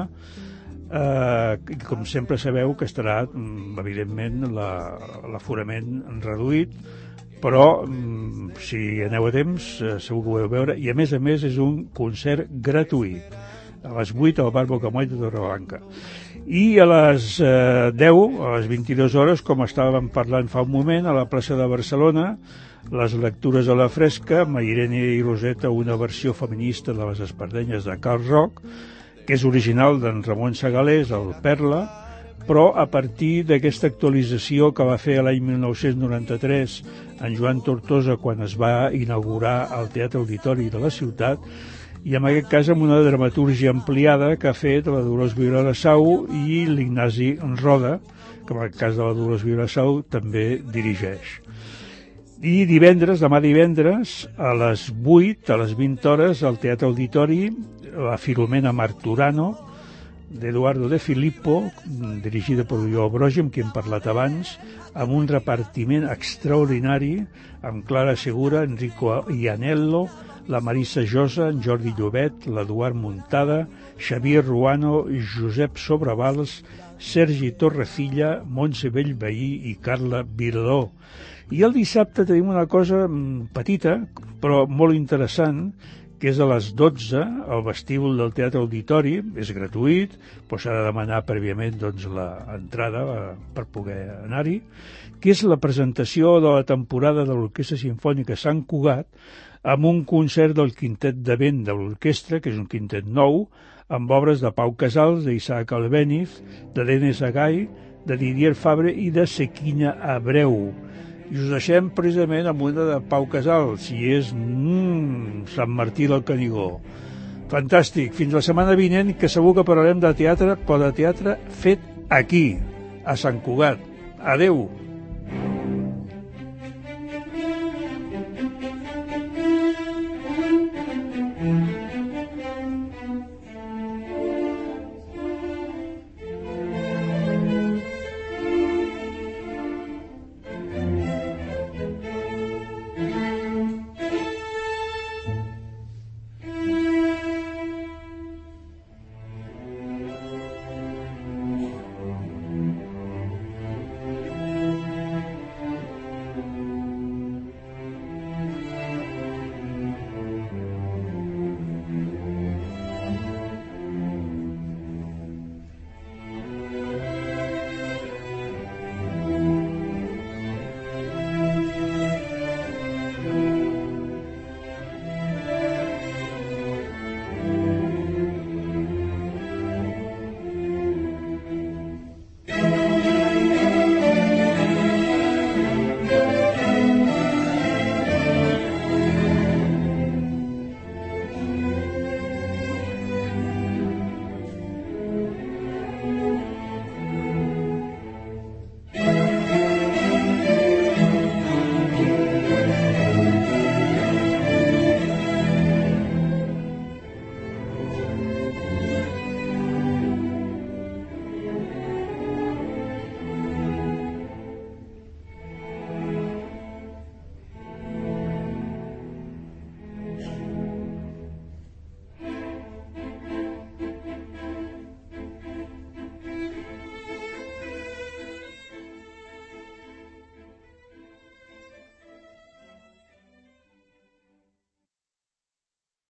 Uh, com sempre sabeu que estarà evidentment l'aforament reduït, però um, si aneu a temps uh, segur que ho podeu veure, i a més a més és un concert gratuït a les vuit al bar Bocamoll de Torreblanca. I a les uh, deu, a les vint-i-dues hores, com estàvem parlant fa un moment, a la plaça de Barcelona, les lectures a la fresca amb Irene i Roseta, una versió feminista de les espardenyes de Cal Roc, que és original d'en Ramon Segalés, el Perla, però a partir d'aquesta actualització que va fer l'any mil nou-cents noranta-tres en Joan Tortosa quan es va inaugurar el Teatre Auditori de la ciutat, i en aquest cas amb una dramatúrgia ampliada que ha fet la Dolors Vilarasau i l'Ignasi Roda, que en el cas de la Dolors Vilarasau també dirigeix. I divendres, demà divendres, a les vuit, a les vint hores, al Teatre Auditori, la Filomena Marturano, d'Eduardo De Filippo, dirigida per Oriol Brogi, amb qui hem parlat abans, amb un repartiment extraordinari, amb Clara Segura, Enrico Ianello, la Marissa Josa, en Jordi Llobet, l'Eduard Muntada, Xavier Ruano, Josep Sobravals, Sergi Torrecilla, Montse Bellveí i Carla Virador. I el dissabte tenim una cosa petita, però molt interessant, que és a les dotze, al vestíbul del Teatre Auditori, és gratuït, però s'ha de demanar prèviament doncs, l'entrada per poder anar-hi, que és la presentació de la temporada de l'Orquestra Simfònica Sant Cugat, amb un concert del quintet de vent de l'orquestra, que és un quintet nou, amb obres de Pau Casals, d'Isaac Albéniz, de Denis Agai, de Didier Fabre i de Sequina Abreu. I us deixem precisament amb una de Pau Casals, i és mmm, Sant Martí del Canigó. Fantàstic, fins la setmana vinent, que segur que parlarem de teatre, però de teatre fet aquí, a Sant Cugat. Adeu!